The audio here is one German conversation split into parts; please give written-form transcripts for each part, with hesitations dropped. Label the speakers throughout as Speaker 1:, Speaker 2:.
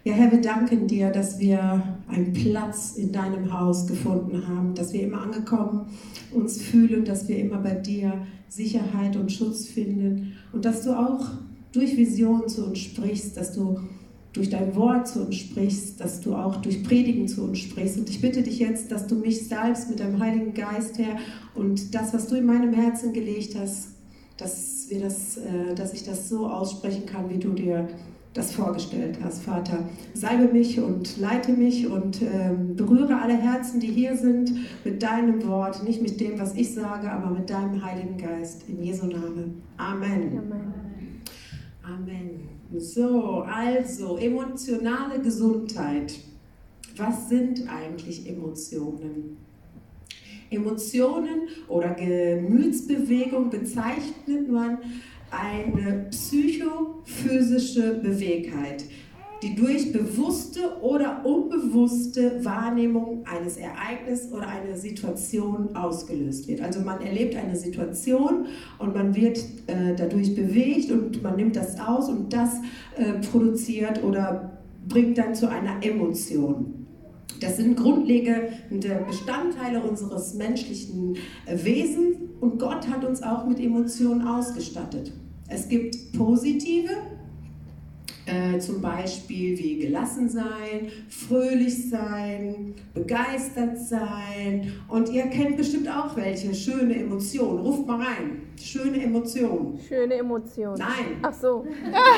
Speaker 1: Ja, Herr, wir danken dir, dass wir einen Platz in deinem Haus gefunden haben, dass wir immer angekommen uns fühlen, dass wir immer bei dir Sicherheit und Schutz finden und dass du auch durch Visionen zu uns sprichst, dass du durch dein Wort zu uns sprichst, dass du auch durch Predigen zu uns sprichst. Und ich bitte dich jetzt, dass du mich salbst mit deinem Heiligen Geist, Herr, und das, was du in meinem Herzen gelegt hast, dass ich das so aussprechen kann, wie du dir das vorgestellt hast, Vater. Salbe mich und leite mich und berühre alle Herzen, die hier sind, mit deinem Wort, nicht mit dem, was ich sage, aber mit deinem Heiligen Geist. In Jesu Namen. Amen.
Speaker 2: Amen.
Speaker 1: Amen. So, also emotionale Gesundheit. Was sind eigentlich Emotionen? Emotionen oder Gemütsbewegung bezeichnet man eine psychophysische Bewegtheit, die durch bewusste oder unbewusste Wahrnehmung eines Ereignisses oder einer Situation ausgelöst wird. Also man erlebt eine Situation und man wird dadurch bewegt und man nimmt das aus und das produziert oder bringt dann zu einer Emotion. Das sind grundlegende Bestandteile unseres menschlichen Wesens und Gott hat uns auch mit Emotionen ausgestattet. Es gibt positive, zum Beispiel wie gelassen sein, fröhlich sein, begeistert sein und ihr kennt bestimmt auch welche schöne Emotionen. Ruft mal rein. Schöne Emotionen.
Speaker 2: Schöne Emotionen.
Speaker 1: Nein.
Speaker 2: Ach so.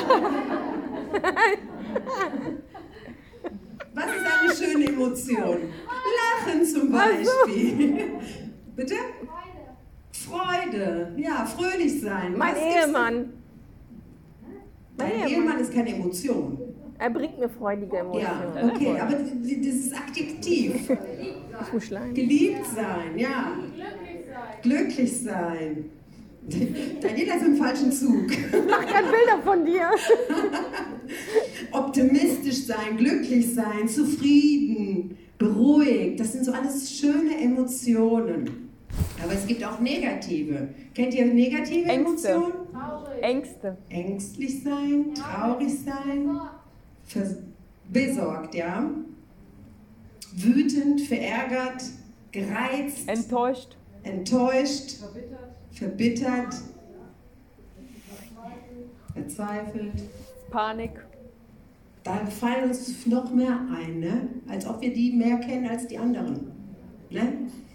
Speaker 1: Was ist eine schöne Emotion? Lachen zum Beispiel. Bitte? Freude. Ja, fröhlich sein.
Speaker 2: Mein Ehemann.
Speaker 1: Dein Ehemann ist keine Emotion.
Speaker 2: Er bringt mir freudige Emotionen.
Speaker 1: Ja, okay, aber das ist Adjektiv.
Speaker 2: Ich muss schleien.
Speaker 1: Geliebt sein, ja. Glücklich sein. Daniela ist im falschen Zug.
Speaker 2: Mach kein Bilder von dir.
Speaker 1: Optimistisch sein, glücklich sein, zufrieden, beruhigt. Das sind so alles schöne Emotionen. Aber es gibt auch negative. Kennt ihr negative
Speaker 2: Ängste.
Speaker 1: Emotionen?
Speaker 2: Ängste.
Speaker 1: Ängstlich sein, traurig sein, besorgt, ja. Wütend, verärgert, gereizt, enttäuscht, verbittert, verzweifelt.
Speaker 2: Panik.
Speaker 1: Da fallen uns noch mehr ein, ne? Als ob wir die mehr kennen als die anderen. Ne?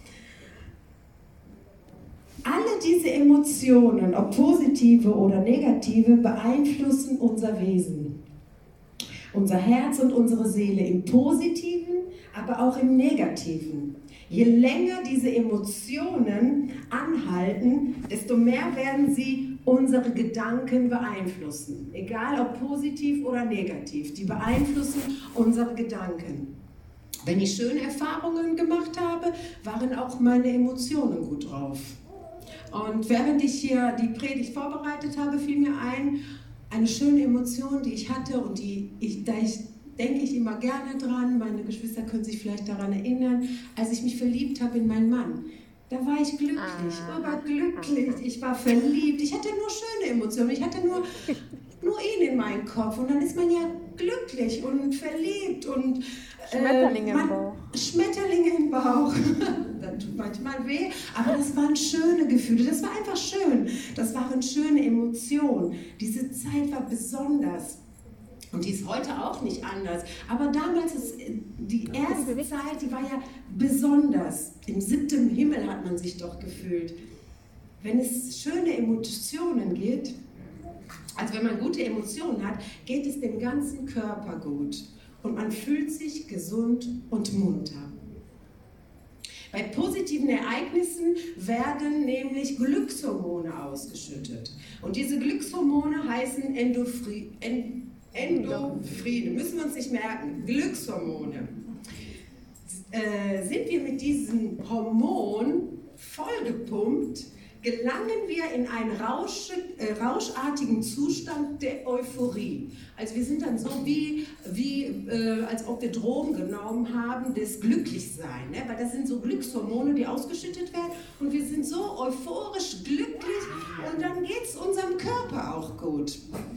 Speaker 1: Alle diese Emotionen, ob positive oder negative, beeinflussen unser Wesen, unser Herz und unsere Seele im Positiven, aber auch im Negativen. Je länger diese Emotionen anhalten, desto mehr werden sie unsere Gedanken beeinflussen. Egal ob positiv oder negativ, die beeinflussen unsere Gedanken. Wenn ich schöne Erfahrungen gemacht habe, waren auch meine Emotionen gut drauf. Und während ich hier die Predigt vorbereitet habe, fiel mir ein, eine schöne Emotion, die ich hatte und da denke ich immer gerne dran. Meine Geschwister können sich vielleicht daran erinnern, als ich mich verliebt habe in meinen Mann. Da war ich glücklich, überglücklich, ich war verliebt, ich hatte nur schöne Emotionen, ich hatte nur ihn in meinem Kopf und dann ist man ja glücklich und verliebt und
Speaker 2: Schmetterlinge im Bauch.
Speaker 1: Schmetterlinge im Bauch. Das tut manchmal weh, aber das waren schöne Gefühle, das war einfach schön, das waren schöne Emotionen. Diese Zeit war besonders. Und die ist heute auch nicht anders. Aber damals, die erste Zeit, die war ja besonders. Im 7. Himmel hat man sich doch gefühlt. Wenn es schöne Emotionen gibt, also wenn man gute Emotionen hat, geht es dem ganzen Körper gut. Und man fühlt sich gesund und munter. Bei positiven Ereignissen werden nämlich Glückshormone ausgeschüttet. Und diese Glückshormone heißen Endorphine, müssen wir uns nicht merken, Glückshormone. Sind wir mit diesem Hormon vollgepumpt, gelangen wir in einen rauschartigen Zustand der Euphorie. Also wir sind dann so als ob wir Drogen genommen haben, des Glücklichsein. Ne? Weil das sind so Glückshormone, die ausgeschüttet werden und wir sind so euphorisch glücklich und dann geht es unserem Körper auch gut.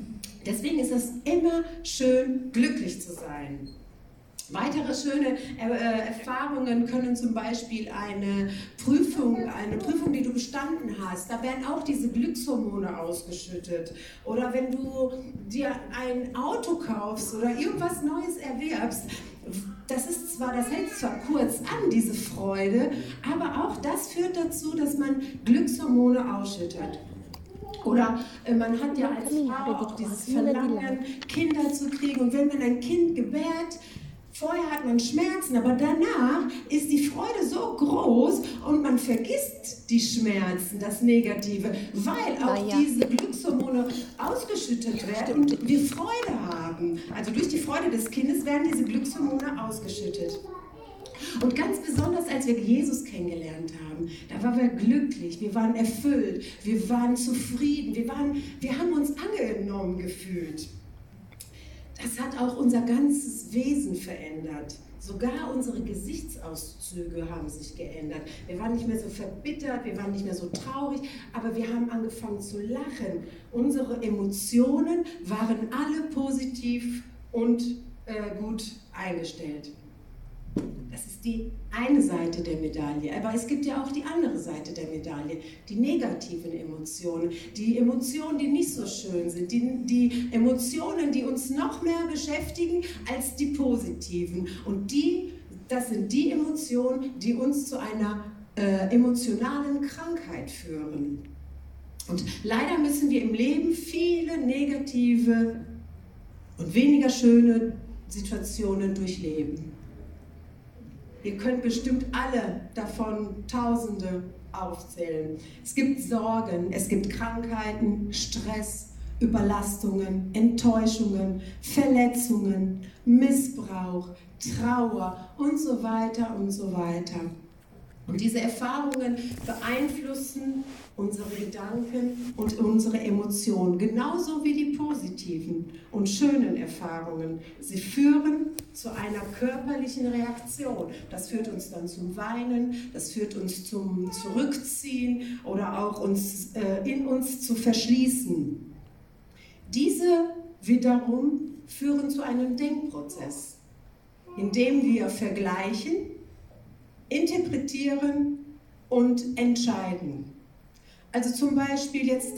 Speaker 1: Deswegen ist es immer schön, glücklich zu sein. Weitere schöne Erfahrungen können zum Beispiel eine Prüfung, die du bestanden hast. Da werden auch diese Glückshormone ausgeschüttet. Oder wenn du dir ein Auto kaufst oder irgendwas Neues erwerbst, das hält zwar kurz an, diese Freude, aber auch das führt dazu, dass man Glückshormone ausschüttet. Oder man hat ja als Frau auch dieses Verlangen, Kinder zu kriegen. Und wenn man ein Kind gebärt, vorher hat man Schmerzen, aber danach ist die Freude so groß und man vergisst die Schmerzen, das Negative, weil auch diese Glückshormone ausgeschüttet werden und wir Freude haben. Also durch die Freude des Kindes werden diese Glückshormone ausgeschüttet. Und ganz besonders, als wir Jesus kennengelernt haben, da waren wir glücklich, wir waren erfüllt, wir waren zufrieden, wir haben uns angenommen gefühlt. Das hat auch unser ganzes Wesen verändert. Sogar unsere Gesichtszüge haben sich geändert. Wir waren nicht mehr so verbittert, wir waren nicht mehr so traurig, aber wir haben angefangen zu lachen. Unsere Emotionen waren alle positiv und gut eingestellt. Das ist die eine Seite der Medaille. Aber es gibt ja auch die andere Seite der Medaille, die negativen Emotionen, die Emotionen, die nicht so schön sind, die Emotionen, die uns noch mehr beschäftigen als die positiven. Und das sind die Emotionen, die uns zu einer emotionalen Krankheit führen. Und leider müssen wir im Leben viele negative und weniger schöne Situationen durchleben. Ihr könnt bestimmt alle davon Tausende aufzählen. Es gibt Sorgen, es gibt Krankheiten, Stress, Überlastungen, Enttäuschungen, Verletzungen, Missbrauch, Trauer und so weiter und so weiter. Und diese Erfahrungen beeinflussen unsere Gedanken und unsere Emotionen, genauso wie die positiven und schönen Erfahrungen. Sie führen zu einer körperlichen Reaktion. Das führt uns dann zum Weinen, das führt uns zum Zurückziehen oder auch in uns zu verschließen. Diese wiederum führen zu einem Denkprozess, in dem wir vergleichen, interpretieren und entscheiden. Also zum Beispiel jetzt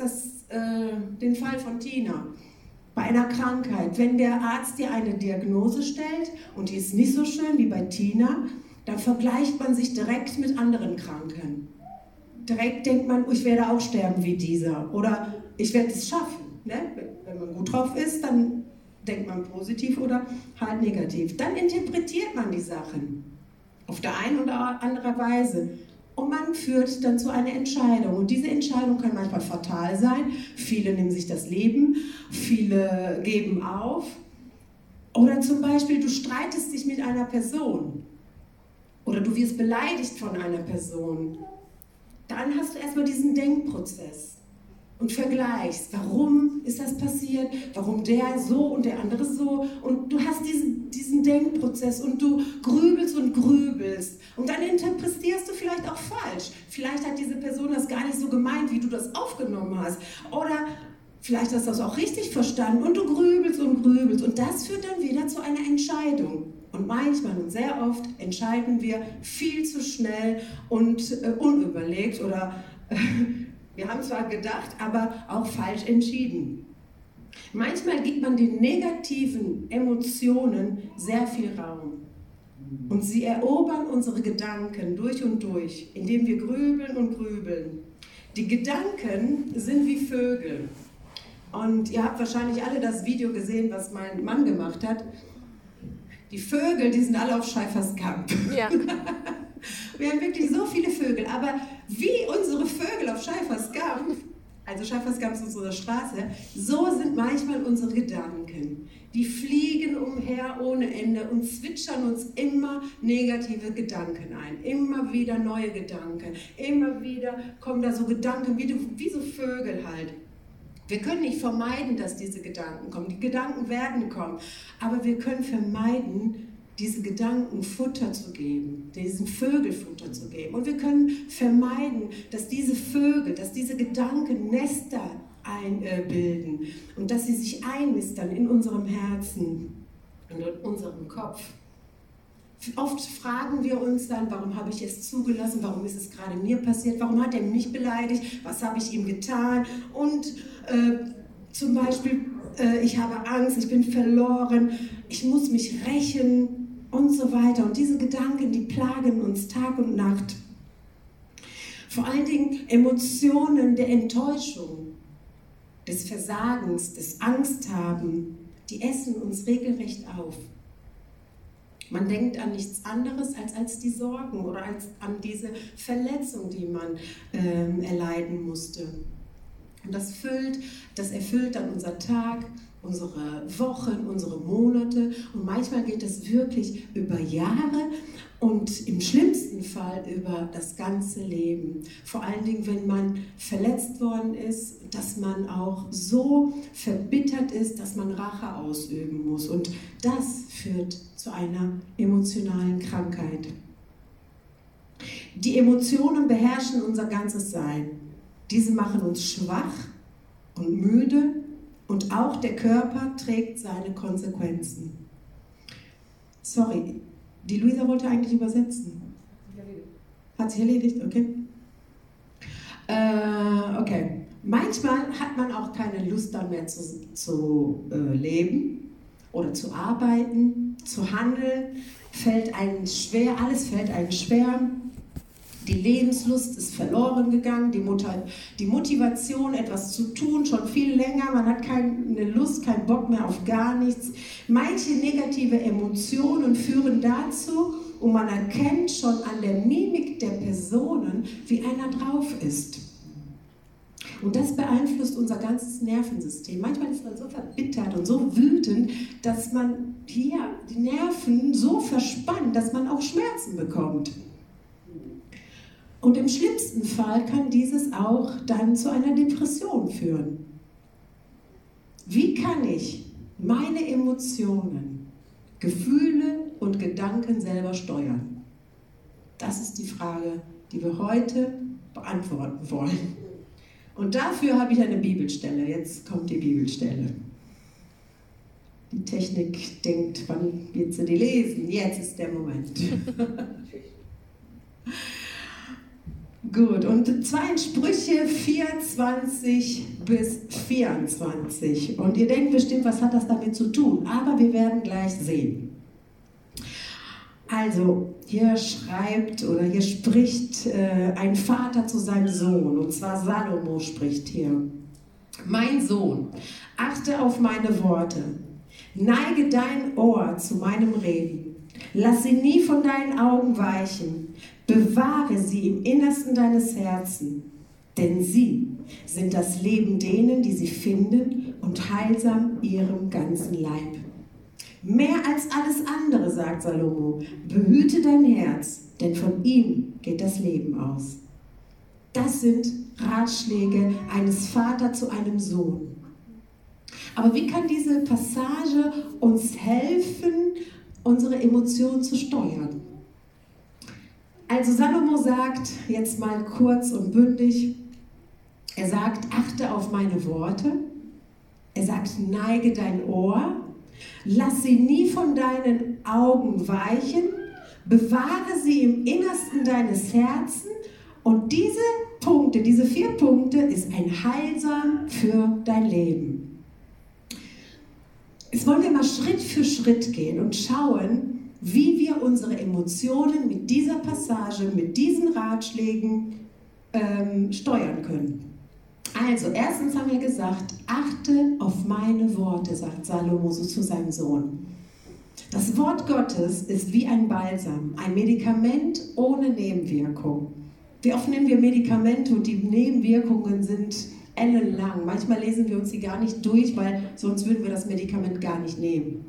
Speaker 1: den Fall von Tina. Bei einer Krankheit, wenn der Arzt dir eine Diagnose stellt und die ist nicht so schön wie bei Tina, dann vergleicht man sich direkt mit anderen Kranken. Direkt denkt man, ich werde auch sterben wie dieser oder ich werde es schaffen. Ne? Wenn man gut drauf ist, dann denkt man positiv oder halt negativ. Dann interpretiert man die Sachen auf der einen oder andere Weise. Und man führt dann zu einer Entscheidung. Und diese Entscheidung kann manchmal fatal sein. Viele nehmen sich das Leben, viele geben auf. Oder zum Beispiel, du streitest dich mit einer Person. Oder du wirst beleidigt von einer Person. Dann hast du erstmal diesen Denkprozess und vergleichst, warum ist das passiert, warum der so und der andere so. Und du hast diesen Denkprozess und du grübelst und grübelst. Und dann interpretierst du vielleicht auch falsch. Vielleicht hat diese Person das gar nicht so gemeint, wie du das aufgenommen hast. Oder vielleicht hast du das auch richtig verstanden und du grübelst und grübelst. Und das führt dann wieder zu einer Entscheidung. Und manchmal und sehr oft entscheiden wir viel zu schnell und unüberlegt oder wir haben zwar gedacht, aber auch falsch entschieden. Manchmal gibt man den negativen Emotionen sehr viel Raum. Und sie erobern unsere Gedanken durch und durch, indem wir grübeln und grübeln. Die Gedanken sind wie Vögel. Und ihr habt wahrscheinlich alle das Video gesehen, was mein Mann gemacht hat. Die Vögel, die sind alle auf Schäferskamp. Ja. Wir haben wirklich so viele Vögel, aber wie unsere Vögel auf Schäferskamp, also Schäferskamp ist unsere Straße, so sind manchmal unsere Gedanken. Die fliegen umher ohne Ende und zwitschern uns immer negative Gedanken ein, immer wieder neue Gedanken, immer wieder kommen da so Gedanken wie so Vögel halt. Wir können nicht vermeiden, dass diese Gedanken kommen. Die Gedanken werden kommen, aber wir können vermeiden, diese Gedanken Futter zu geben, diesen Vögel Futter zu geben. Und wir können vermeiden, dass diese Vögel, dass diese Gedanken Nester einbilden und dass sie sich einnistern in unserem Herzen und in unserem Kopf. Oft fragen wir uns dann, warum habe ich es zugelassen, warum ist es gerade mir passiert, warum hat er mich beleidigt, was habe ich ihm getan und zum Beispiel, ich habe Angst, ich bin verloren, ich muss mich rächen und so weiter. Und diese Gedanken, die plagen uns Tag und Nacht. Vor allen Dingen Emotionen der Enttäuschung, des Versagens, des Angsthaben, die essen uns regelrecht auf. Man denkt an nichts anderes als die Sorgen oder als an diese Verletzung, die man erleiden musste. Und das erfüllt dann unser Tag, unsere Wochen, unsere Monate und manchmal geht es wirklich über Jahre und im schlimmsten Fall über das ganze Leben. Vor allen Dingen, wenn man verletzt worden ist, dass man auch so verbittert ist, dass man Rache ausüben muss. Und das führt zu einer emotionalen Krankheit. Die Emotionen beherrschen unser ganzes Sein. Diese machen uns schwach und müde und auch der Körper trägt seine Konsequenzen. Sorry, die Luisa wollte eigentlich übersetzen. Hat sich erledigt? Okay. Okay. Manchmal hat man auch keine Lust dann mehr zu leben oder zu arbeiten, zu handeln. Fällt einem schwer, alles fällt einem schwer. Die Lebenslust ist verloren gegangen, die Motivation, etwas zu tun, schon viel länger. Man hat keine Lust, keinen Bock mehr auf gar nichts. Manche negative Emotionen führen dazu, und man erkennt schon an der Mimik der Personen, wie einer drauf ist. Und das beeinflusst unser ganzes Nervensystem. Manchmal ist man so verbittert und so wütend, dass man hier die Nerven so verspannt, dass man auch Schmerzen bekommt. Und im schlimmsten Fall kann dieses auch dann zu einer Depression führen. Wie kann ich meine Emotionen, Gefühle und Gedanken selber steuern? Das ist die Frage, die wir heute beantworten wollen. Und dafür habe ich eine Bibelstelle. Jetzt kommt die Bibelstelle. Die Technik denkt, wann wird sie die lesen? Jetzt ist der Moment. Gut, und zwar in Sprüche 24 bis 24. Und ihr denkt bestimmt, was hat das damit zu tun? Aber wir werden gleich sehen. Also, hier spricht ein Vater zu seinem Sohn, und zwar Salomo spricht hier. Mein Sohn, achte auf meine Worte, neige dein Ohr zu meinem Reden, lass sie nie von deinen Augen weichen, bewahre sie im Innersten deines Herzens, denn sie sind das Leben denen, die sie finden, und heilsam ihrem ganzen Leib. Mehr als alles andere, sagt Salomo, behüte dein Herz, denn von ihm geht das Leben aus. Das sind Ratschläge eines Vaters zu einem Sohn. Aber wie kann diese Passage uns helfen, unsere Emotionen zu steuern? Also Salomo sagt, jetzt mal kurz und bündig, er sagt, achte auf meine Worte, er sagt, neige dein Ohr, lass sie nie von deinen Augen weichen, bewahre sie im Innersten deines Herzens, und diese Punkte, diese 4 Punkte ist ein Heilsam für dein Leben. Jetzt wollen wir mal Schritt für Schritt gehen und schauen, wie wir unsere Emotionen mit dieser Passage, mit diesen Ratschlägen steuern können. Also, erstens haben wir gesagt, achte auf meine Worte, sagt Salomo so zu seinem Sohn. Das Wort Gottes ist wie ein Balsam, ein Medikament ohne Nebenwirkung. Wie oft nehmen wir Medikamente und die Nebenwirkungen sind ellenlang. Manchmal lesen wir uns die gar nicht durch, weil sonst würden wir das Medikament gar nicht nehmen.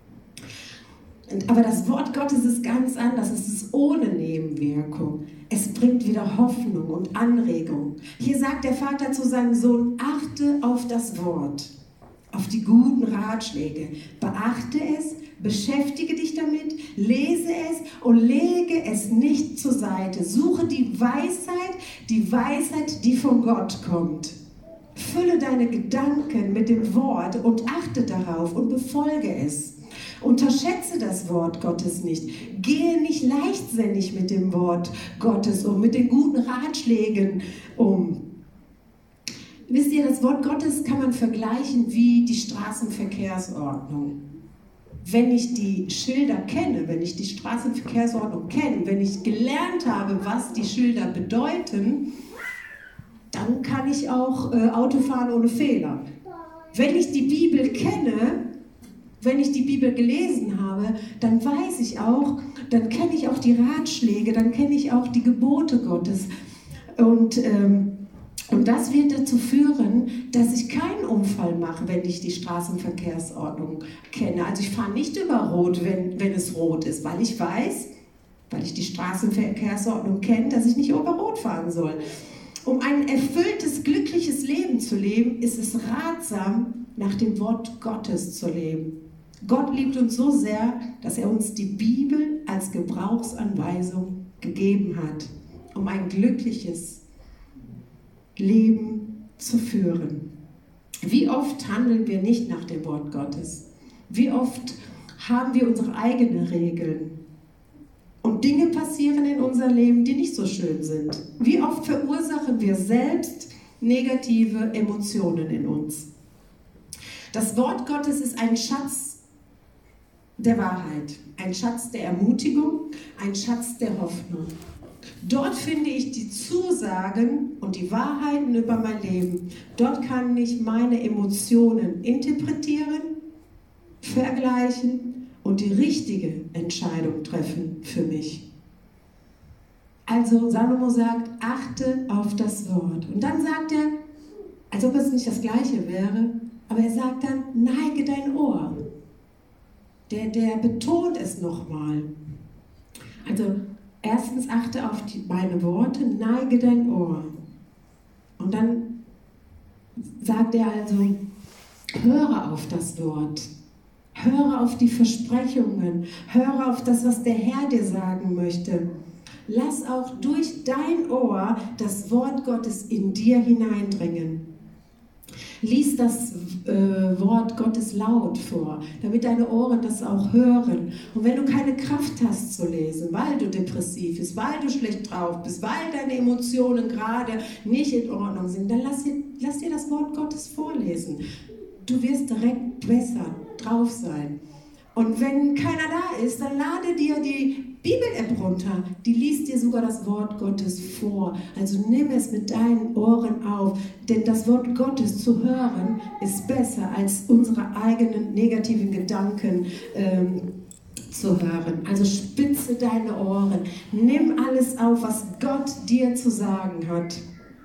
Speaker 1: Aber das Wort Gottes ist ganz anders. Es ist ohne Nebenwirkung. Es bringt wieder Hoffnung und Anregung. Hier sagt der Vater zu seinem Sohn, achte auf das Wort, auf die guten Ratschläge. Beachte es, beschäftige dich damit, lese es und lege es nicht zur Seite. Suche die Weisheit, die von Gott kommt. Fülle deine Gedanken mit dem Wort und achte darauf und befolge es. Unterschätze das Wort Gottes nicht. Gehe nicht leichtsinnig mit dem Wort Gottes um, mit den guten Ratschlägen um. Wisst ihr, das Wort Gottes kann man vergleichen wie die Straßenverkehrsordnung. Wenn ich die Schilder kenne, wenn ich die Straßenverkehrsordnung kenne, wenn ich gelernt habe, was die Schilder bedeuten, dann kann ich auch Auto fahren ohne Fehler. Wenn ich die Bibel kenne, wenn ich die Bibel gelesen habe, dann weiß ich auch, dann kenne ich auch die Ratschläge, dann kenne ich auch die Gebote Gottes. Und das wird dazu führen, dass ich keinen Unfall mache, wenn ich die Straßenverkehrsordnung kenne. Also ich fahre nicht über Rot, wenn es rot ist, weil ich weiß, weil ich die Straßenverkehrsordnung kenne, dass ich nicht über Rot fahren soll. Um ein erfülltes, glückliches Leben zu leben, ist es ratsam, nach dem Wort Gottes zu leben. Gott liebt uns so sehr, dass er uns die Bibel als Gebrauchsanweisung gegeben hat, um ein glückliches Leben zu führen. Wie oft handeln wir nicht nach dem Wort Gottes? Wie oft haben wir unsere eigenen Regeln? Und Dinge passieren in unserem Leben, die nicht so schön sind. Wie oft verursachen wir selbst negative Emotionen in uns? Das Wort Gottes ist ein Schatz der Wahrheit, ein Schatz der Ermutigung, ein Schatz der Hoffnung. Dort finde ich die Zusagen und die Wahrheiten über mein Leben. Dort kann ich meine Emotionen interpretieren, vergleichen und die richtige Entscheidung treffen für mich. Also Salomo sagt, achte auf das Wort. Und dann sagt er, als ob es nicht das Gleiche wäre, aber er sagt dann, neige dein Ohr. Der betont es nochmal. Also erstens achte auf meine Worte, neige dein Ohr. Und dann sagt er also, höre auf das Wort. Höre auf die Versprechungen. Höre auf das, was der Herr dir sagen möchte. Lass auch durch dein Ohr das Wort Gottes in dir hineindringen. Lies das Wort Gottes laut vor, damit deine Ohren das auch hören. Und wenn du keine Kraft hast zu lesen, weil du depressiv bist, weil du schlecht drauf bist, weil deine Emotionen gerade nicht in Ordnung sind, dann lass dir das Wort Gottes vorlesen. Du wirst direkt besser drauf sein. Und wenn keiner da ist, dann lade dir die Bibel-App runter. Die liest dir sogar das Wort Gottes vor. Also nimm es mit deinen Ohren auf. Denn das Wort Gottes zu hören ist besser als unsere eigenen negativen Gedanken zu hören. Also spitze deine Ohren. Nimm alles auf, was Gott dir zu sagen hat.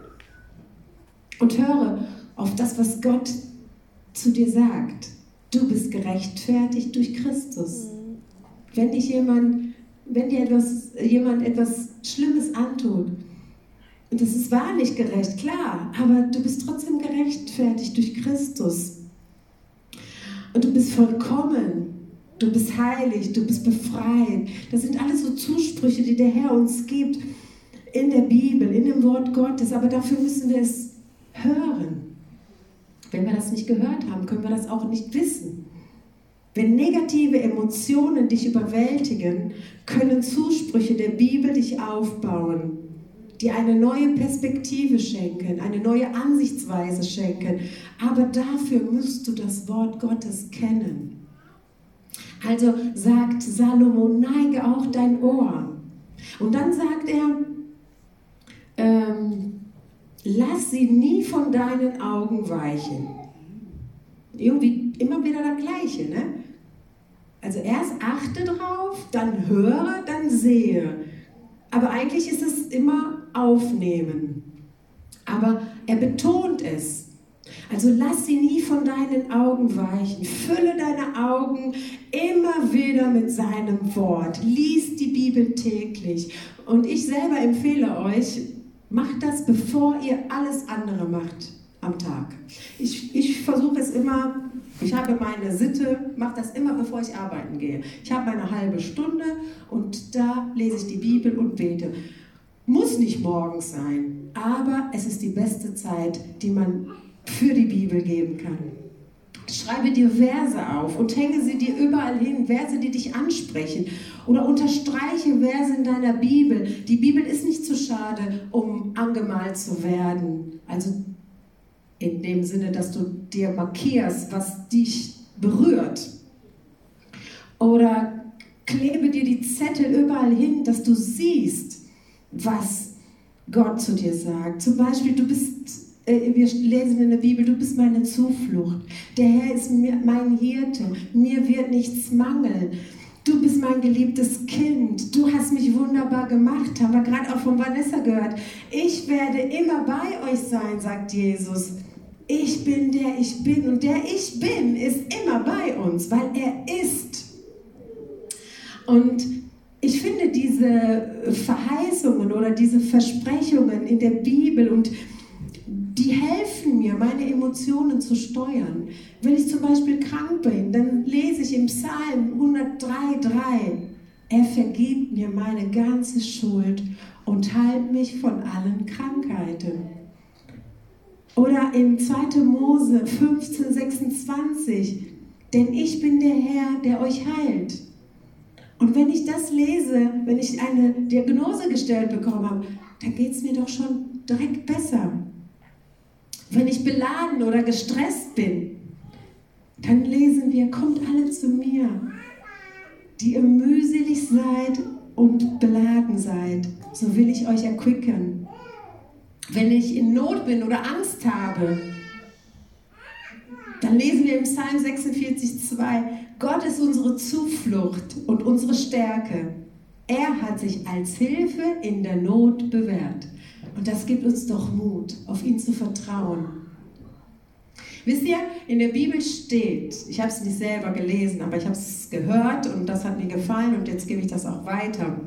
Speaker 1: Und höre auf das, was Gott zu dir sagt. Du bist gerechtfertigt durch Christus. Wenn dir jemand etwas Schlimmes antut, und das ist wahrlich gerecht, klar, aber du bist trotzdem gerechtfertigt durch Christus. Und du bist vollkommen, du bist heilig, du bist befreit. Das sind alles so Zusprüche, die der Herr uns gibt in der Bibel, in dem Wort Gottes, aber dafür müssen wir es hören. Wenn wir das nicht gehört haben, können wir das auch nicht wissen. Wenn negative Emotionen dich überwältigen, können Zusprüche der Bibel dich aufbauen, dir eine neue Perspektive schenken, eine neue Ansichtsweise schenken. Aber dafür musst du das Wort Gottes kennen. Also sagt Salomo, neige auch dein Ohr. Und dann sagt er, lass sie nie von deinen Augen weichen. Irgendwie immer wieder das Gleiche, ne? Also erst achte drauf, dann höre, dann sehe. Aber eigentlich ist es immer aufnehmen. Aber er betont es. Also lass sie nie von deinen Augen weichen. Fülle deine Augen immer wieder mit seinem Wort. Lies die Bibel täglich. Und ich selber empfehle euch, macht das, bevor ihr alles andere macht am Tag. Ich versuche es immer, ich habe meine Sitte, mache das immer, bevor ich arbeiten gehe. Ich habe meine halbe Stunde und da lese ich die Bibel und bete. Muss nicht morgens sein, aber es ist die beste Zeit, die man für die Bibel geben kann. Schreibe dir Verse auf und hänge sie dir überall hin, Verse, die dich ansprechen. Oder unterstreiche Verse in deiner Bibel. Die Bibel ist nicht zu schade, um angemalt zu werden. Also in dem Sinne, dass du dir markierst, was dich berührt. Oder klebe dir die Zettel überall hin, dass du siehst, was Gott zu dir sagt. Zum Beispiel, wir lesen in der Bibel, du bist meine Zuflucht. Der Herr ist mein Hirte. Mir wird nichts mangeln. Du bist mein geliebtes Kind. Du hast mich wunderbar gemacht. Haben wir gerade auch von Vanessa gehört. Ich werde immer bei euch sein, sagt Jesus. Ich bin der ich bin. Und der ich bin ist immer bei uns, weil er ist. Und ich finde diese Verheißungen oder diese Versprechungen in der Bibel und die helfen mir, meine Emotionen zu steuern. Wenn ich zum Beispiel krank bin, dann lese ich im Psalm 103,3: Er vergibt mir meine ganze Schuld und heilt mich von allen Krankheiten. Oder in 2. Mose 15,26: Denn ich bin der Herr, der euch heilt. Und wenn ich das lese, wenn ich eine Diagnose gestellt bekommen habe, dann geht es mir doch schon direkt besser. Wenn ich beladen oder gestresst bin, dann lesen wir: Kommt alle zu mir, die ihr mühselig seid und beladen seid, so will ich euch erquicken. Wenn ich in Not bin oder Angst habe, dann lesen wir im Psalm 46,2: Gott ist unsere Zuflucht und unsere Stärke. Er hat sich als Hilfe in der Not bewährt. Und das gibt uns doch Mut, auf ihn zu vertrauen. Wisst ihr, in der Bibel steht, ich habe es nicht selber gelesen, aber ich habe es gehört und das hat mir gefallen und jetzt gebe ich das auch weiter.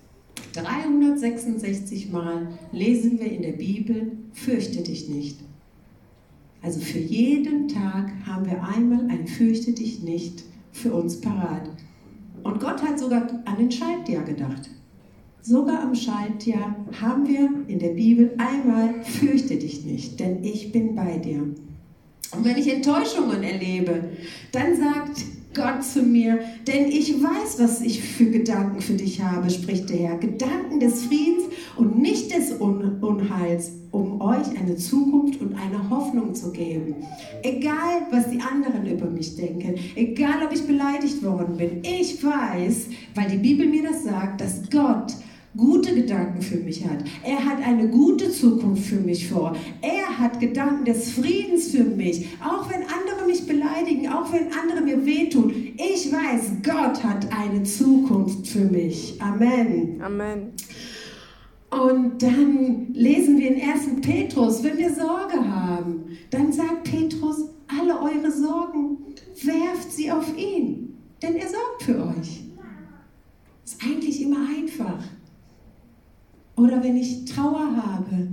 Speaker 1: 366 Mal lesen wir in der Bibel: Fürchte dich nicht. Also für jeden Tag haben wir einmal ein Fürchte dich nicht für uns parat. Und Gott hat sogar an den Schaltjahr gedacht. Sogar am Schaltjahr haben wir in der Bibel einmal: Fürchte dich nicht, denn ich bin bei dir. Und wenn ich Enttäuschungen erlebe, dann sagt Gott zu mir: Denn ich weiß, was ich für Gedanken für dich habe, spricht der Herr. Gedanken des Friedens und nicht des Unheils, um euch eine Zukunft und eine Hoffnung zu geben. Egal, was die anderen über mich denken, egal, ob ich beleidigt worden bin, ich weiß, weil die Bibel mir das sagt, dass Gott gute Gedanken für mich hat. Er hat eine gute Zukunft für mich vor. Er hat Gedanken des Friedens für mich. Auch wenn andere mich beleidigen, auch wenn andere mir wehtun. Ich weiß, Gott hat eine Zukunft für mich. Amen.
Speaker 2: Amen.
Speaker 1: Und dann lesen wir in 1. Petrus, wenn wir Sorge haben, dann sagt Petrus: Alle eure Sorgen, werft sie auf ihn, denn er sorgt für euch. Ist eigentlich immer einfach. Oder wenn ich Trauer habe.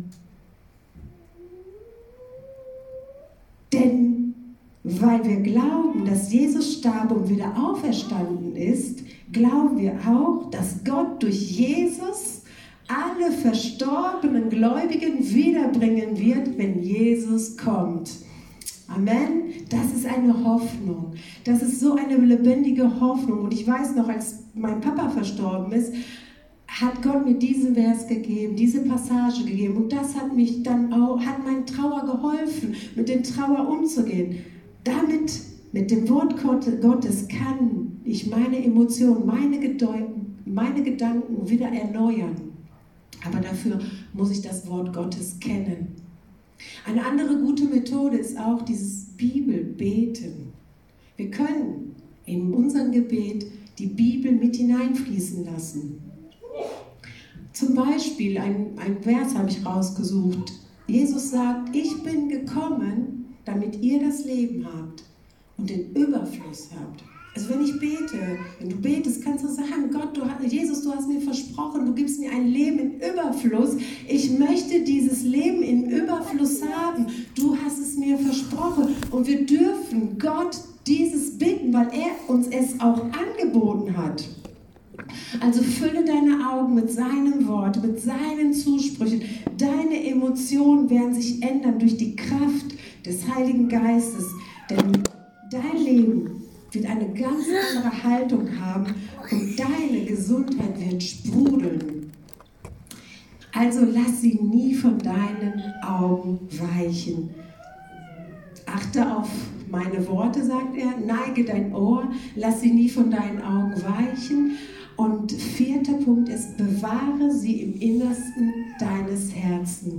Speaker 1: Denn weil wir glauben, dass Jesus starb und wieder auferstanden ist, glauben wir auch, dass Gott durch Jesus alle verstorbenen Gläubigen wiederbringen wird, wenn Jesus kommt. Amen. Das ist eine Hoffnung. Das ist so eine lebendige Hoffnung. Und ich weiß noch, als mein Papa verstorben ist, hat Gott mir diesen Vers gegeben, diese Passage gegeben. Und das hat mich dann auch, hat meinen Trauer geholfen, mit der Trauer umzugehen. Damit, mit dem Wort Gottes kann ich meine Emotionen, meine Gedanken wieder erneuern. Aber dafür muss ich das Wort Gottes kennen. Eine andere gute Methode ist auch dieses Bibelbeten. Wir können in unserem Gebet die Bibel mit hineinfließen lassen. Zum Beispiel, ein Vers habe ich rausgesucht. Jesus sagt: Ich bin gekommen, damit ihr das Leben habt und den Überfluss habt. Also wenn ich bete, wenn du betest, kannst du sagen: Gott, Jesus, du hast mir versprochen, du gibst mir ein Leben in Überfluss. Ich möchte dieses Leben in Überfluss haben. Du hast es mir versprochen. Und wir dürfen Gott dieses bitten, weil er uns es auch angeboten hat. Also fülle deine Augen mit seinem Wort, mit seinen Zusprüchen. Deine Emotionen werden sich ändern durch die Kraft des Heiligen Geistes. Denn dein Leben wird eine ganz andere Haltung haben und deine Gesundheit wird sprudeln. Also lass sie nie von deinen Augen weichen. Achte auf meine Worte, sagt er, neige dein Ohr, lass sie nie von deinen Augen weichen. Und 4. Punkt ist, bewahre sie im Innersten deines Herzens.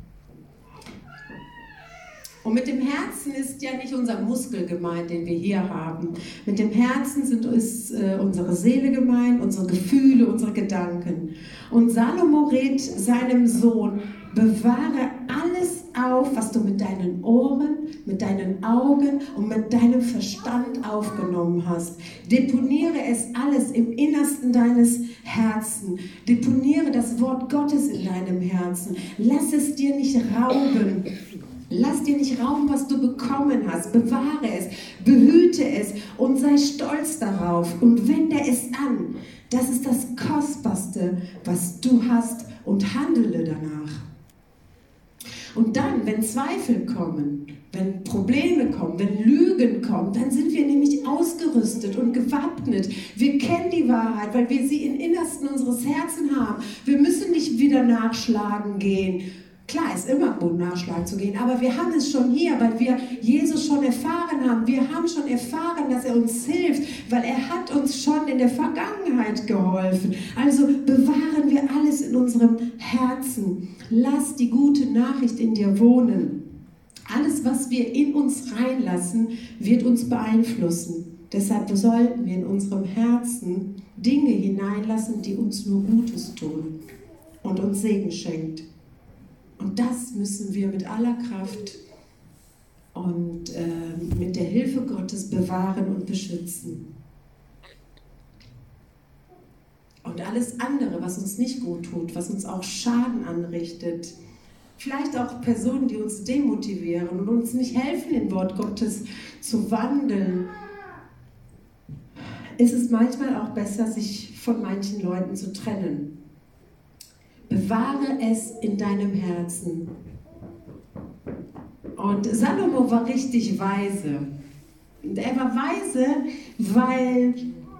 Speaker 1: Und mit dem Herzen ist ja nicht unser Muskel gemeint, den wir hier haben. Mit dem Herzen ist unsere Seele gemeint, unsere Gefühle, unsere Gedanken. Und Salomo rät seinem Sohn, bewahre alles auf, was du mit deinen Ohren, mit deinen Augen und mit deinem Verstand aufgenommen hast. Deponiere es alles im Innersten deines Herzens. Deponiere das Wort Gottes in deinem Herzen. Lass es dir nicht rauben. Lass dir nicht rauben, was du bekommen hast. Bewahre es, behüte es und sei stolz darauf und wende es an. Das ist das Kostbarste, was du hast, und handle danach. Und dann, wenn Zweifel kommen, wenn Probleme kommen, wenn Lügen kommen, dann sind wir nämlich ausgerüstet und gewappnet. Wir kennen die Wahrheit, weil wir sie im Innersten unseres Herzens haben. Wir müssen nicht wieder nachschlagen gehen. Klar, ist immer gut, nachschlagen zu gehen, aber wir haben es schon hier, weil wir Jesus schon erfahren haben. Wir haben schon erfahren, dass er uns hilft, weil er hat uns schon in der Vergangenheit geholfen. Also bewahren wir alles in unserem Herzen. Lass die gute Nachricht in dir wohnen. Alles, was wir in uns reinlassen, wird uns beeinflussen. Deshalb sollten wir in unserem Herzen Dinge hineinlassen, die uns nur Gutes tun und uns Segen schenkt. Und das müssen wir mit aller Kraft und mit der Hilfe Gottes bewahren und beschützen. Und alles andere, was uns nicht gut tut, was uns auch Schaden anrichtet, vielleicht auch Personen, die uns demotivieren und uns nicht helfen, im Wort Gottes zu wandeln, ist es manchmal auch besser, sich von manchen Leuten zu trennen. Bewahre es in deinem Herzen. Und Salomo war richtig weise. Er war weise, weil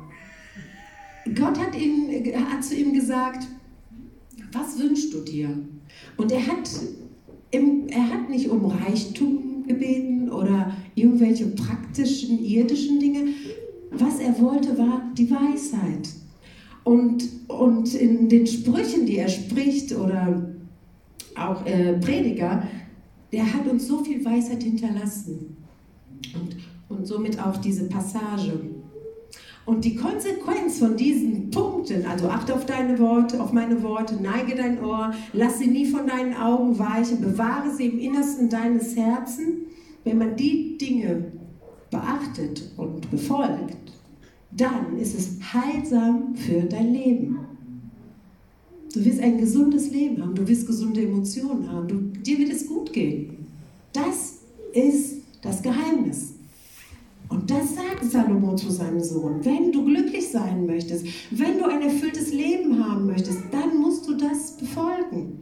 Speaker 1: Gott hat zu ihm gesagt, was wünschst du dir? Und er hat nicht um Reichtum gebeten oder irgendwelche praktischen, irdischen Dinge. Was er wollte, war die Weisheit. Und in den Sprüchen, die er spricht, oder auch Prediger, der hat uns so viel Weisheit hinterlassen. Und somit auch diese Passage. Und die Konsequenz von diesen Punkten, also achte auf deine Worte, auf meine Worte, neige dein Ohr, lass sie nie von deinen Augen weichen, bewahre sie im Innersten deines Herzens. Wenn man die Dinge beachtet und befolgt, dann ist es heilsam für dein Leben. Du wirst ein gesundes Leben haben, du wirst gesunde Emotionen haben, dir wird es gut gehen. Das ist das Geheimnis. Und das sagt Salomo zu seinem Sohn. Wenn du glücklich sein möchtest, wenn du ein erfülltes Leben haben möchtest, dann musst du das befolgen.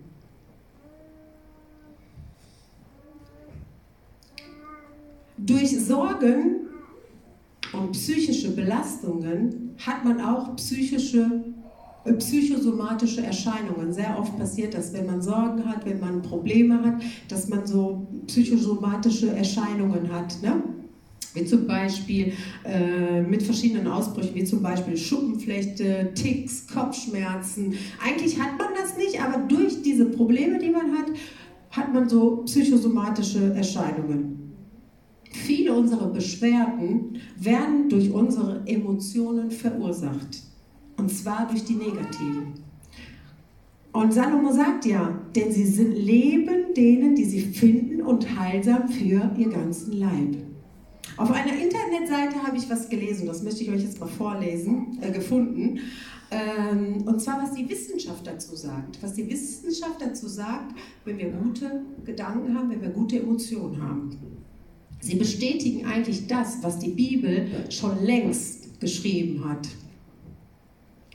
Speaker 1: Durch Sorgen und psychische Belastungen hat man auch psychosomatische Erscheinungen. Sehr oft passiert das, wenn man Sorgen hat, wenn man Probleme hat, dass man so psychosomatische Erscheinungen hat, ne? Wie zum Beispiel mit verschiedenen Ausbrüchen, wie zum Beispiel Schuppenflechte, Ticks, Kopfschmerzen. Eigentlich hat man das nicht, aber durch diese Probleme, die man hat, hat man so psychosomatische Erscheinungen. Viele unserer Beschwerden werden durch unsere Emotionen verursacht. Und zwar durch die negativen. Und Salomo sagt ja, denn sie sind Leben denen, die sie finden, und heilsam für ihr ganzen Leib. Auf einer Internetseite habe ich was gelesen, das möchte ich euch jetzt mal gefunden. Und zwar, was die Wissenschaft dazu sagt. Was die Wissenschaft dazu sagt, wenn wir gute Gedanken haben, wenn wir gute Emotionen haben. Sie bestätigen eigentlich das, was die Bibel schon längst geschrieben hat.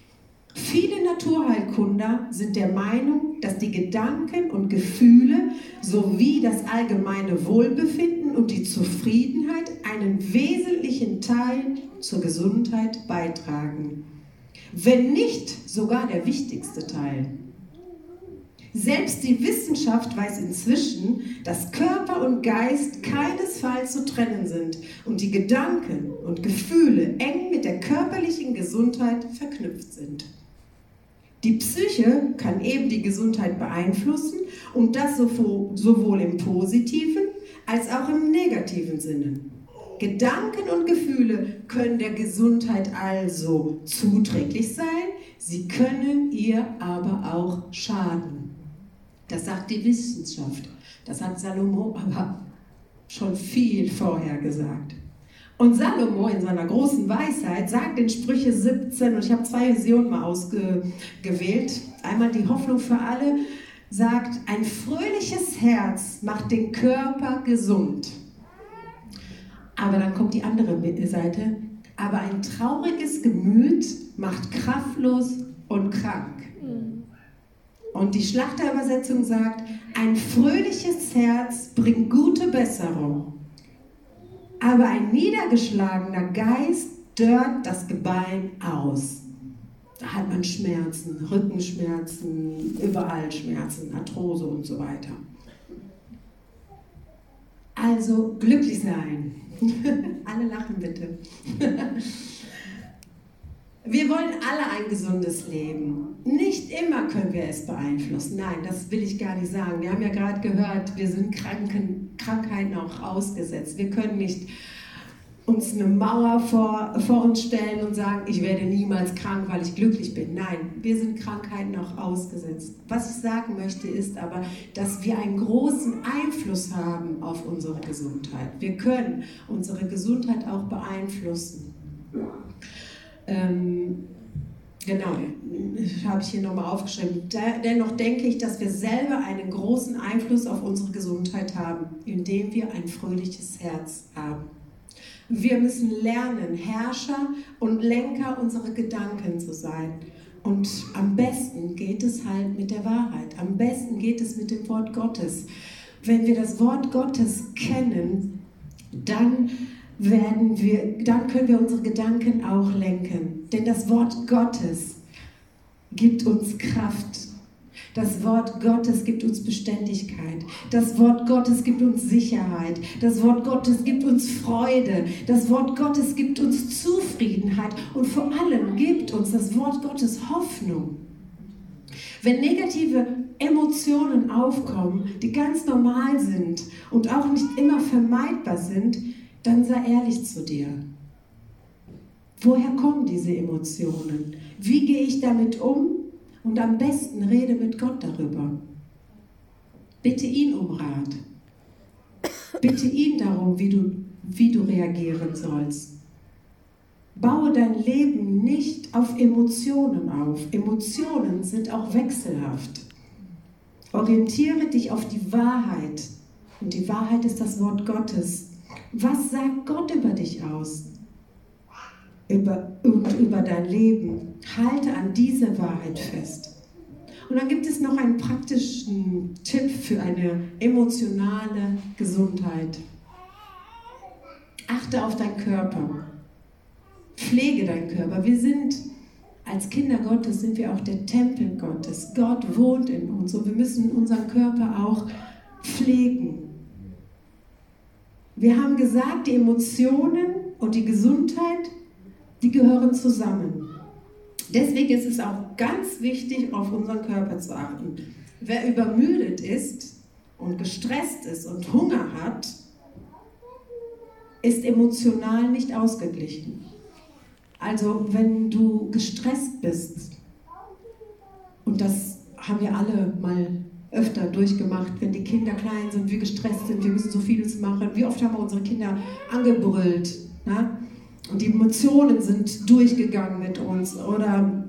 Speaker 1: Viele Naturheilkundler sind der Meinung, dass die Gedanken und Gefühle sowie das allgemeine Wohlbefinden und die Zufriedenheit einen wesentlichen Teil zur Gesundheit beitragen. Wenn nicht sogar der wichtigste Teil. Selbst die Wissenschaft weiß inzwischen, dass Körper und Geist keinesfalls zu trennen sind und die Gedanken und Gefühle eng mit der körperlichen Gesundheit verknüpft sind. Die Psyche kann eben die Gesundheit beeinflussen und das sowohl im positiven als auch im negativen Sinne. Gedanken und Gefühle können der Gesundheit also zuträglich sein, sie können ihr aber auch schaden. Das sagt die Wissenschaft. Das hat Salomo aber schon viel vorher gesagt. Und Salomo in seiner großen Weisheit sagt in Sprüche 17, und ich habe 2 Versionen mal ausgewählt, einmal die Hoffnung für alle, sagt, ein fröhliches Herz macht den Körper gesund. Aber dann kommt die andere Seite, aber ein trauriges Gemüt macht kraftlos und krank. Und die Schlachterübersetzung sagt, ein fröhliches Herz bringt gute Besserung, aber ein niedergeschlagener Geist dörrt das Gebein aus. Da hat man Schmerzen, Rückenschmerzen, überall Schmerzen, Arthrose und so weiter. Also glücklich sein. Alle lachen bitte. Wir wollen alle ein gesundes Leben. Nicht immer können wir es beeinflussen. Nein, das will ich gar nicht sagen. Wir haben ja gerade gehört, wir sind Krankheiten auch ausgesetzt. Wir können nicht uns eine Mauer vor uns stellen und sagen, ich werde niemals krank, weil ich glücklich bin. Nein, wir sind Krankheiten auch ausgesetzt. Was ich sagen möchte, ist aber, dass wir einen großen Einfluss haben auf unsere Gesundheit. Wir können unsere Gesundheit auch beeinflussen. Genau, habe ich hier nochmal aufgeschrieben. Dennoch denke ich, dass wir selber einen großen Einfluss auf unsere Gesundheit haben, indem wir ein fröhliches Herz haben. Wir müssen lernen, Herrscher und Lenker unserer Gedanken zu sein. Und am besten geht es halt mit der Wahrheit. Am besten geht es mit dem Wort Gottes. Wenn wir das Wort Gottes kennen, dann können wir unsere Gedanken auch lenken. Denn das Wort Gottes gibt uns Kraft. Das Wort Gottes gibt uns Beständigkeit. Das Wort Gottes gibt uns Sicherheit. Das Wort Gottes gibt uns Freude. Das Wort Gottes gibt uns Zufriedenheit. Und vor allem gibt uns das Wort Gottes Hoffnung. Wenn negative Emotionen aufkommen, die ganz normal sind und auch nicht immer vermeidbar sind, dann sei ehrlich zu dir. Woher kommen diese Emotionen? Wie gehe ich damit um? Und am besten rede mit Gott darüber. Bitte ihn um Rat. Bitte ihn darum, wie du reagieren sollst. Baue dein Leben nicht auf Emotionen auf. Emotionen sind auch wechselhaft. Orientiere dich auf die Wahrheit. Und die Wahrheit ist das Wort Gottes. Was sagt Gott über dich aus? Über dein Leben. Halte an diese Wahrheit fest. Und dann gibt es noch einen praktischen Tipp für eine emotionale Gesundheit. Achte auf deinen Körper. Pflege deinen Körper. Wir sind, als Kinder Gottes, sind wir auch der Tempel Gottes. Gott wohnt in uns und wir müssen unseren Körper auch pflegen. Wir haben gesagt, die Emotionen und die Gesundheit, die gehören zusammen. Deswegen ist es auch ganz wichtig, auf unseren Körper zu achten. Wer übermüdet ist und gestresst ist und Hunger hat, ist emotional nicht ausgeglichen. Also wenn du gestresst bist, und das haben wir alle mal öfter durchgemacht, wenn die Kinder klein sind, wir gestresst sind, wir müssen so vieles machen. Wie oft haben wir unsere Kinder angebrüllt, ne? Und die Emotionen sind durchgegangen mit uns, oder.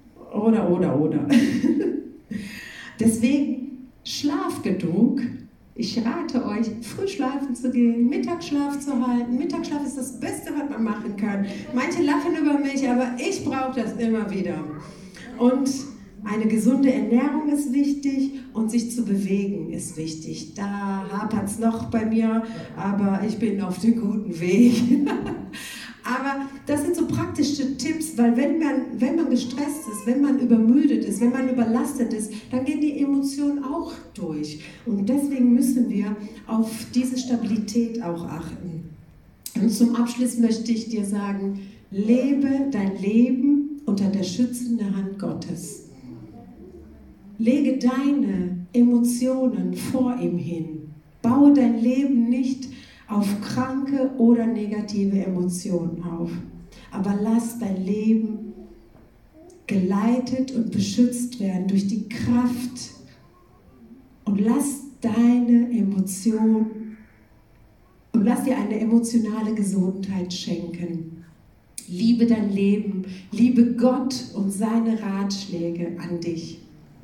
Speaker 1: Deswegen schlaf genug, Ich rate euch, früh schlafen zu gehen, Mittagsschlaf zu halten. Mittagsschlaf ist das Beste, was man machen kann. Manche lachen über mich, aber ich brauche das immer wieder. Und eine gesunde Ernährung ist wichtig und sich zu bewegen ist wichtig. Da hapert es noch bei mir, aber ich bin auf dem guten Weg. Aber das sind so praktische Tipps, weil wenn man gestresst ist, wenn man übermüdet ist, wenn man überlastet ist, dann gehen die Emotionen auch durch. Und deswegen müssen wir auf diese Stabilität auch achten. Und zum Abschluss möchte ich dir sagen, lebe dein Leben unter der schützenden Hand Gottes. Lege deine Emotionen vor ihm hin. Baue dein Leben nicht auf kranke oder negative Emotionen auf. Aber lass dein Leben geleitet und beschützt werden durch die Kraft und lass deine Emotion und lass dir eine emotionale Gesundheit schenken. Liebe dein Leben, liebe Gott und seine Ratschläge an dich.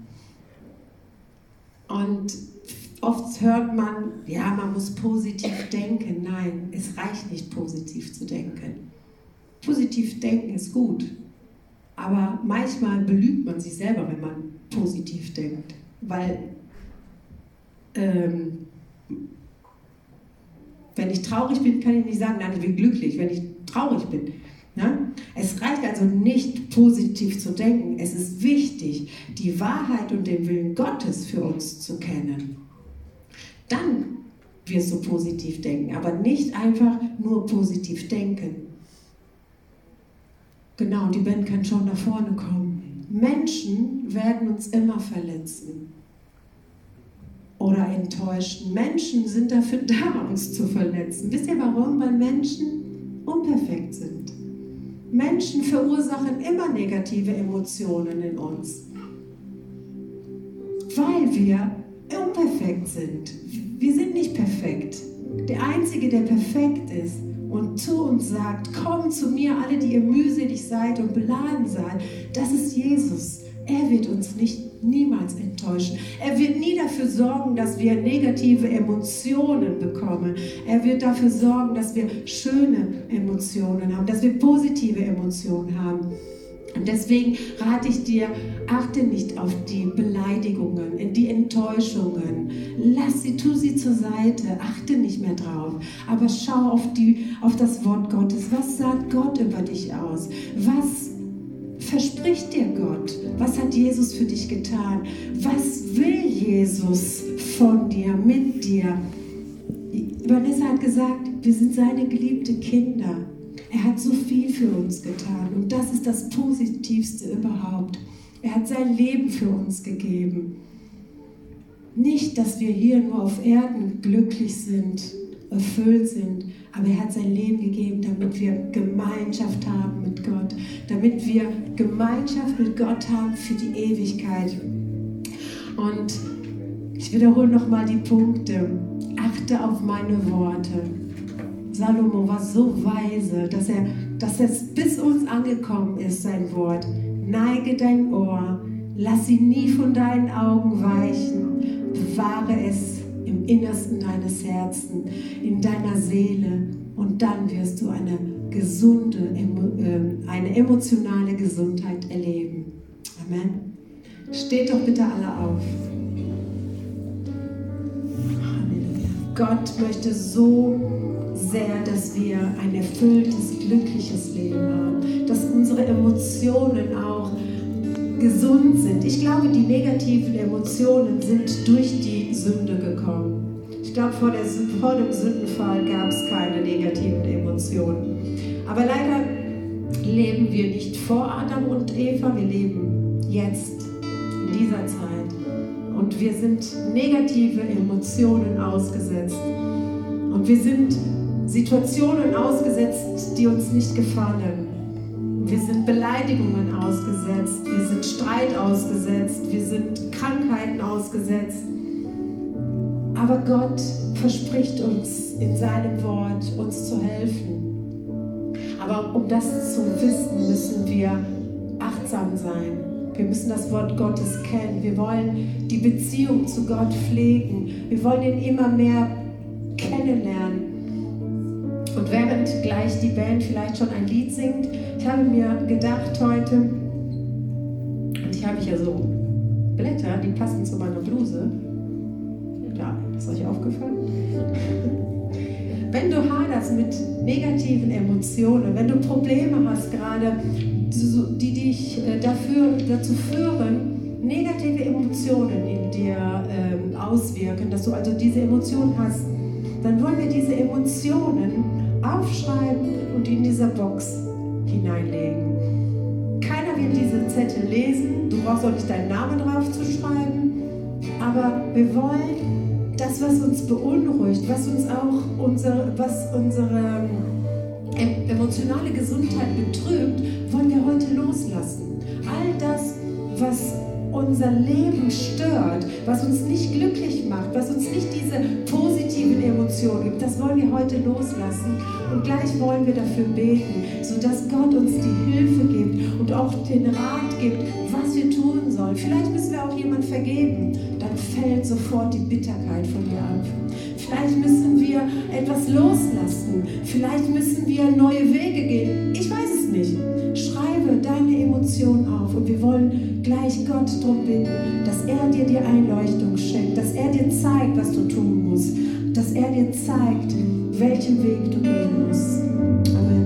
Speaker 1: Und oft hört man, ja, man muss positiv denken. Nein, es reicht nicht, positiv zu denken. Positiv denken ist gut, aber manchmal belügt man sich selber, wenn man positiv denkt. Weil, wenn ich traurig bin, kann ich nicht sagen, nein, ich bin glücklich, wenn ich traurig bin. Ne? Es reicht also nicht, positiv zu denken. Es ist wichtig, die Wahrheit und den Willen Gottes für uns zu kennen. Dann wirst du positiv denken, aber nicht einfach nur positiv denken. Genau, die Band kann schon nach vorne kommen. Menschen werden uns immer verletzen oder enttäuschen. Menschen sind dafür da, uns zu verletzen. Wisst ihr warum? Weil Menschen unperfekt sind. Menschen verursachen immer negative Emotionen in uns, weil wir unperfekt sind. Wir sind nicht perfekt. Der Einzige, der perfekt ist und zu uns sagt, kommt zu mir, alle, die ihr mühselig seid und beladen seid, das ist Jesus. Er wird uns niemals enttäuschen. Er wird nie dafür sorgen, dass wir negative Emotionen bekommen. Er wird dafür sorgen, dass wir schöne Emotionen haben, dass wir positive Emotionen haben. Und deswegen rate ich dir, achte nicht auf die Beleidigungen, die Enttäuschungen. Tu sie zur Seite, achte nicht mehr drauf. Aber schau auf das Wort Gottes. Was sagt Gott über dich aus? Was verspricht dir Gott? Was hat Jesus für dich getan? Was will Jesus von dir, mit dir? Vanessa hat gesagt, wir sind seine geliebten Kinder. Er hat so viel für uns getan und das ist das Positivste überhaupt. Er hat sein Leben für uns gegeben. Nicht, dass wir hier nur auf Erden glücklich sind, erfüllt sind, aber er hat sein Leben gegeben, damit wir Gemeinschaft haben mit Gott, damit wir Gemeinschaft mit Gott haben für die Ewigkeit. Und ich wiederhole nochmal die Punkte. Achte auf meine Worte. Salomo war so weise, dass es bis uns angekommen ist, sein Wort. Neige dein Ohr, lass sie nie von deinen Augen weichen, bewahre es im Innersten deines Herzens, in deiner Seele und dann wirst du eine emotionale Gesundheit erleben. Amen. Steht doch bitte alle auf. Halleluja. Gott möchte so sehr, dass wir ein erfülltes, glückliches Leben haben, dass unsere Emotionen auch gesund sind. Ich glaube, die negativen Emotionen sind durch die Sünde gekommen. Ich glaube, vor dem Sündenfall gab es keine negativen Emotionen. Aber leider leben wir nicht vor Adam und Eva, wir leben jetzt, in dieser Zeit. Und wir sind negative Emotionen ausgesetzt. Und wir sind Situationen ausgesetzt, die uns nicht gefallen. Wir sind Beleidigungen ausgesetzt, wir sind Streit ausgesetzt, wir sind Krankheiten ausgesetzt. Aber Gott verspricht uns in seinem Wort, uns zu helfen. Aber um das zu wissen, müssen wir achtsam sein. Wir müssen das Wort Gottes kennen. Wir wollen die Beziehung zu Gott pflegen. Wir wollen ihn immer mehr kennenlernen. Und während gleich die Band vielleicht schon ein Lied singt, ich habe mir gedacht heute, und ich habe hier so Blätter, die passen zu meiner Bluse. Ja, ist euch aufgefallen? Wenn du haderst mit negativen Emotionen, wenn du Probleme hast gerade, die dich dazu führen, negative Emotionen in dir auswirken, dass du also diese Emotionen hast, dann wollen wir diese Emotionen aufschreiben und in dieser Box hineinlegen. Keiner wird diese Zettel lesen, du brauchst auch nicht deinen Namen drauf zu schreiben, aber wir wollen das, was uns beunruhigt, was unsere emotionale Gesundheit betrübt, wollen wir heute loslassen. All das, was unser Leben stört, was uns nicht glücklich macht, was uns nicht diese positiven Emotionen gibt, das wollen wir heute loslassen. Und gleich wollen wir dafür beten, sodass Gott uns die Hilfe gibt und auch den Rat gibt, was wir tun sollen. Vielleicht müssen wir auch jemand vergeben, dann fällt sofort die Bitterkeit von dir ab. Vielleicht müssen wir etwas loslassen, vielleicht müssen wir neue Wege gehen. Ich weiß es nicht. Schreibe deine Emotionen auf und wir wollen gleich Gott darum bitten, dass er dir die Einleuchtung schenkt, dass er dir zeigt, was du tun musst, dass er dir zeigt, welchen Weg du gehen musst. Amen.